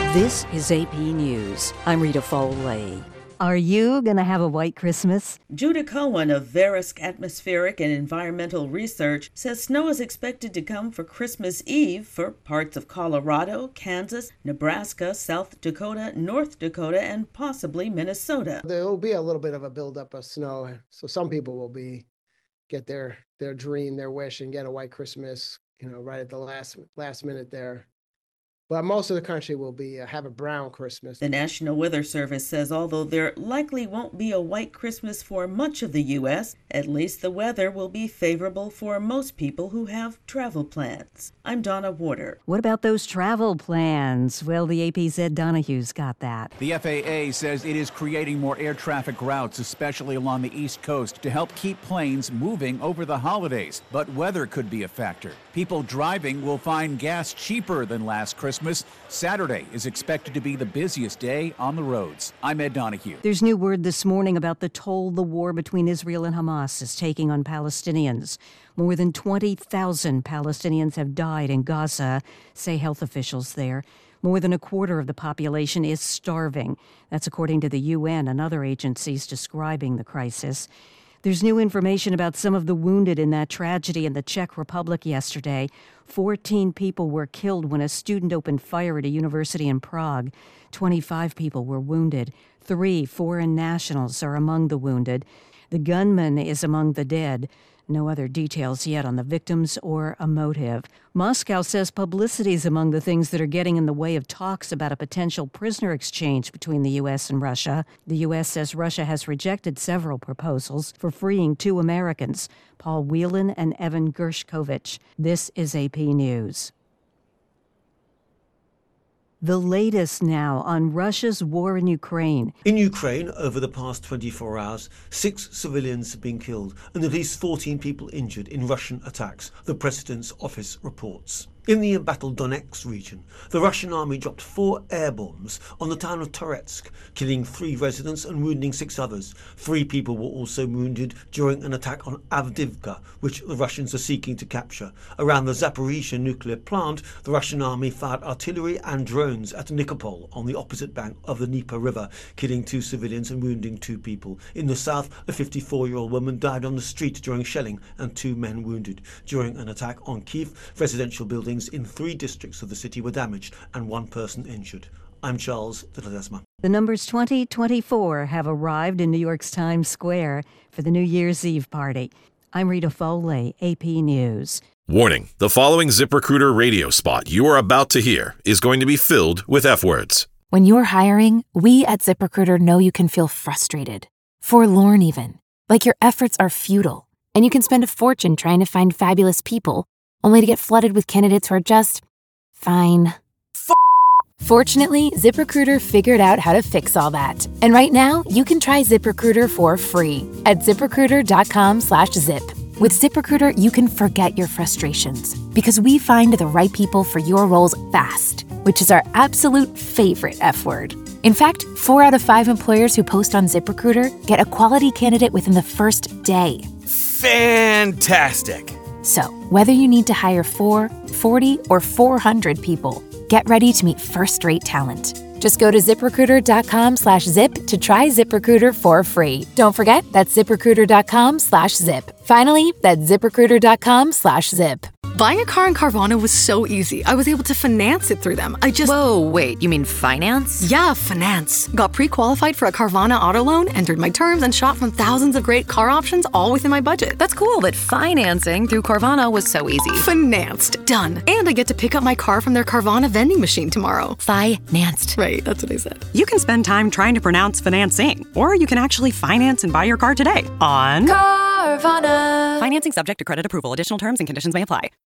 This is AP News. I'm Rita Foley. Are you going to have a white Christmas? Judah Cohen of Verisk Atmospheric and Environmental Research says snow is expected to come for Christmas Eve for parts of Colorado, Kansas, Nebraska, South Dakota, North Dakota, and possibly Minnesota. There will be a little bit of a buildup of snow, so some people will get their dream, their wish, and get a white Christmas, right at the last minute there. But most of the country will have a brown Christmas. The National Weather Service says although there likely won't be a white Christmas for much of the U.S., at least the weather will be favorable for most people who have travel plans. I'm Donna Warder. What about those travel plans? Well, the AP's Ed Donohue's got that. The FAA says it is creating more air traffic routes, especially along the East Coast, to help keep planes moving over the holidays. But weather could be a factor. People driving will find gas cheaper than last Christmas. Saturday is expected to be the busiest day on the roads. I'm Ed Donahue. There's new word this morning about the toll the war between Israel and Hamas is taking on Palestinians. More than 20,000 Palestinians have died in Gaza, say health officials there. More than a quarter of the population is starving. That's according to the UN and other agencies describing the crisis. There's new information about some of the wounded in that tragedy in the Czech Republic yesterday. 14 people were killed when a student opened fire at a university in Prague. 25 people were wounded. 3 foreign nationals are among the wounded. The gunman is among the dead. No other details yet on the victims or a motive. Moscow says publicity is among the things that are getting in the way of talks about a potential prisoner exchange between the U.S. and Russia. The U.S. says Russia has rejected several proposals for freeing 2 Americans, Paul Whelan and Evan Gershkovich. This is AP News. The latest now on Russia's war in Ukraine. In Ukraine, over the past 24 hours, 6 civilians have been killed and at least 14 people injured in Russian attacks, the president's office reports. In the embattled Donetsk region, the Russian army dropped 4 air bombs on the town of Toretsk, killing 3 residents and wounding 6 others. 3 people were also wounded during an attack on Avdiivka, which the Russians are seeking to capture. Around the Zaporizhzhia nuclear plant, the Russian army fired artillery and drones at Nikopol on the opposite bank of the Dnieper River, killing 2 civilians and wounding 2 people. In the south, a 54-year-old woman died on the street during shelling and 2 men wounded. During an attack on Kyiv, residential buildings in 3 districts of the city were damaged and 1 person injured. I'm Charles de Ledesma. The numbers 2024 have arrived in New York's Times Square for the New Year's Eve party. I'm Rita Foley, AP News. Warning, the following ZipRecruiter radio spot you are about to hear is going to be filled with F-words. When you're hiring, we at ZipRecruiter know you can feel frustrated, forlorn even, like your efforts are futile, and you can spend a fortune trying to find fabulous people only to get flooded with candidates who are just fine. Fortunately, ZipRecruiter figured out how to fix all that. And right now, you can try ZipRecruiter for free at ZipRecruiter.com/zip. With ZipRecruiter, you can forget your frustrations because we find the right people for your roles fast, which is our absolute favorite F word. In fact, 4 out of 5 employers who post on ZipRecruiter get a quality candidate within the first day. Fantastic! So, whether you need to hire 4, 40, or 400 people, get ready to meet first-rate talent. Just go to ZipRecruiter.com/zip to try ZipRecruiter for free. Don't forget, that's ZipRecruiter.com/zip. Finally, that's ZipRecruiter.com/zip. Buying a car in Carvana was so easy. I was able to finance it through them. Whoa, wait, you mean finance? Yeah, finance. Got pre-qualified for a Carvana auto loan, entered my terms, and shot from thousands of great car options all within my budget. That's cool, but financing through Carvana was so easy. Financed. Done. And I get to pick up my car from their Carvana vending machine tomorrow. Financed. Right, that's what I said. You can spend time trying to pronounce financing, or you can actually finance and buy your car today on Carvana. Financing subject to credit approval. Additional terms and conditions may apply.